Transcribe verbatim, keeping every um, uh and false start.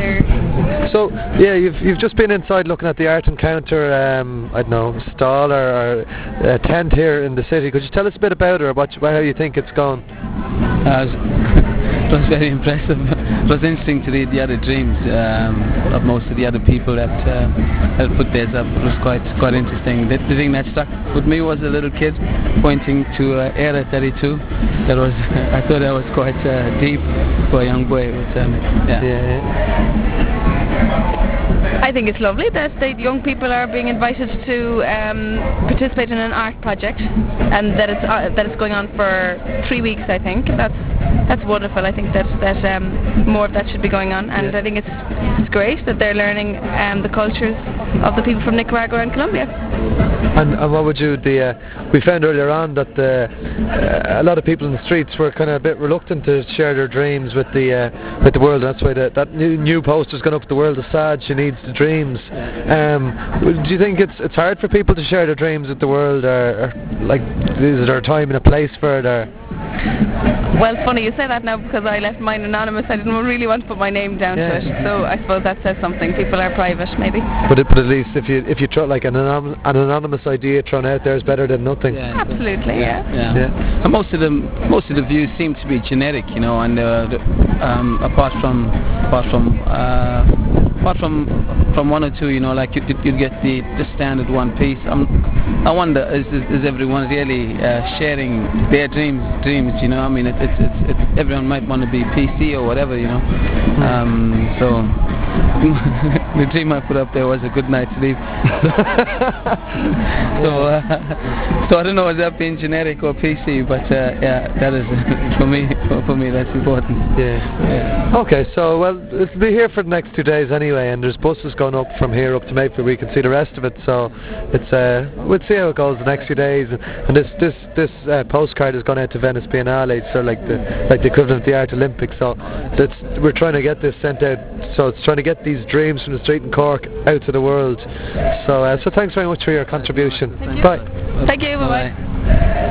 together. So yeah, you've you've just been inside looking at the art encounter. Um, I don't know, stall or, or uh, tent here in the city. Could you tell us a bit about it, or what, how you think it's gone? Uh, it was very impressive. It was interesting to read the other dreams um, of most of the other people that uh, had put theirs up. It was quite quite interesting. The, the thing that stuck with me was a little kid pointing to uh, Area thirty-two. That was I thought that was quite uh, deep for a young boy. But, um, yeah. Yeah. I think it's lovely that the young people are being invited to um, participate in an art project, and that it's uh, that it's going on for three weeks. I think that's that's wonderful. I think that that um, more of that should be going on, and Yeah. I think it's it's great that they're learning um, the cultures of the people from Nicaragua and Colombia. And, and what would you, the, uh, we found earlier on that the, uh, a lot of people in the streets were kind of a bit reluctant to share their dreams with the uh, with the world. That's why the, that new, new poster's gone up, "The world is sad, she needs the dreams." Um, do you think it's it's hard for people to share their dreams with the world, or, or like, is there a time and a place for it? Or? Well, funny you say that now, because I left mine anonymous. I didn't really want to put my name down Yeah. to it, so I suppose that says something. People are private, maybe. But, it, but at least if you if you try, like an, anom- an anonymous idea thrown out there is better than nothing. Yeah, Absolutely, yeah. Yeah. Yeah. And most of the most of the views seem to be generic, you know, and uh, the, um, apart from apart from uh, apart from from one or two, you know, like you you get the, the standard one piece. Um, I wonder, is is, is everyone really uh, sharing their dreams? Dreams, you know. I mean, it, it's it's it, everyone might want to be P C or whatever, you know. Um, so the dream I put up there was a good night's sleep. So, so, uh, so I don't know, is that being generic or P C, but uh, yeah, that is for me. For, for me, that's important. Yeah. Yeah. Okay, so well, it'll be here for the next two days anyway, and there's buses going up from here up to Mayfield. We can see the rest of it, so it's uh, we'll see how it goes the next few days. And, and this this this uh, postcard has gone out to Venice Biennale, so like the like the equivalent of the Art Olympics. So that's we're trying to get this sent out. So it's trying to get these dreams from the street in Cork out to the world. So uh, so thanks very much for your contribution. Thank you. Bye. Thank you. Bye bye. Bye-bye.